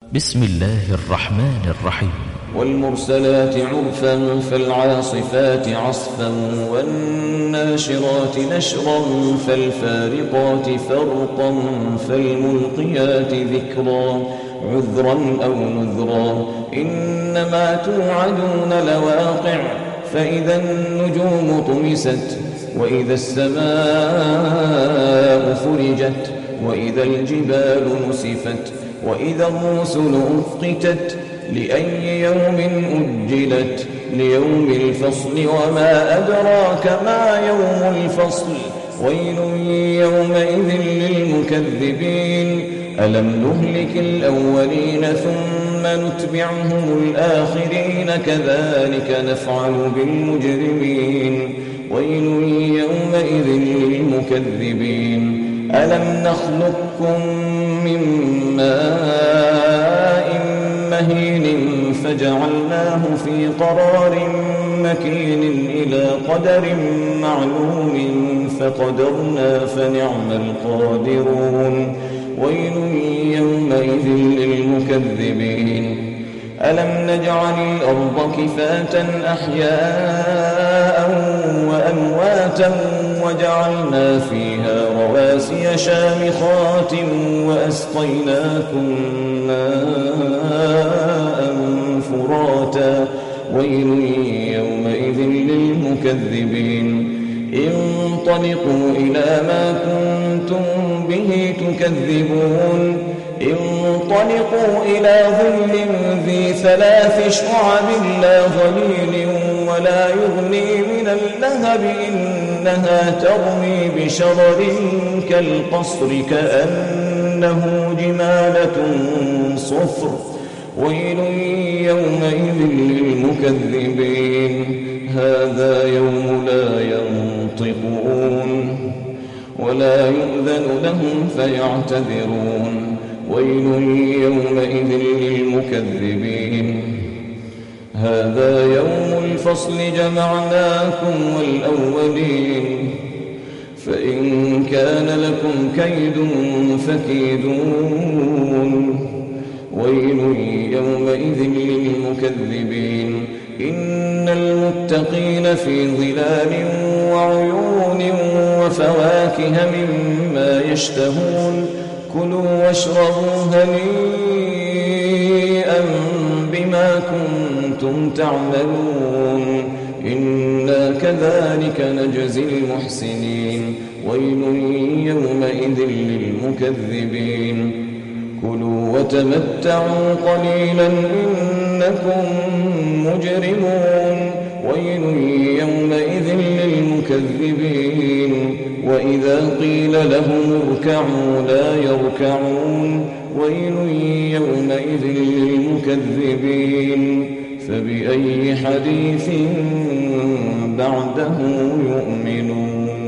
بسم الله الرحمن الرحيم. والمرسلات عرفا فالعاصفات عصفا والناشرات نشرا فالفارقات فرقا فالملقيات ذكرا عذرا أو نذرا إنما توعدون لواقع فإذا النجوم طمست وإذا السماء فرجت وإذا الجبال نسفت وإذا الرسل أقتت لأي يوم أجلت ليوم الفصل وما أدراك ما يوم الفصل ويل يومئذ للمكذبين ألم نهلك الأولين ثم نتبعهم الآخرين كذلك نفعل بالمجرمين ويل يومئذ للمكذبين ألم نخلقكم من ماء مهين فجعلناه في قرار مكين إلى قدر معلوم فقدرنا فنعم القادرون ويل يومئذ للمكذبين ألم نجعل الأرض كفاة أحياء وأمواتا وجعلنا فيها رواسي شامخات وأسقيناكم ماء فراتا ويل يومئذ للمكذبين انطلقوا إلى ما كنتم به تكذبون انطلقوا إلى ظل ذي 3 شعب لا ظليل ولا يغني من اللهب إنها ترمي بشرر كالقصر كأنه جمالة صفر ويل يومئذ للمكذبين هذا يوم لا ينطقون ولا يؤذن لهم فيعتذرون ويل يومئذ للمكذبين هذا يوم الفصل جمعناكم والأولين فإن كان لكم كيد فكيدون ويل يومئذ للمكذبين إن المتقين في ظلال وعيون وفواكه مما يشتهون كلوا واشربوا هنيئا بما كنتم تعملون إنا كذلك نجزي المحسنين ويل يومئذ للمكذبين كلوا وتمتعوا قليلا إنكم مجرمون ويل يومئذ للمكذبين وإذا قيل لهم اركعوا لا يركعون ويل يومئذ للمكذبين فبأي حديث بعده يؤمنون.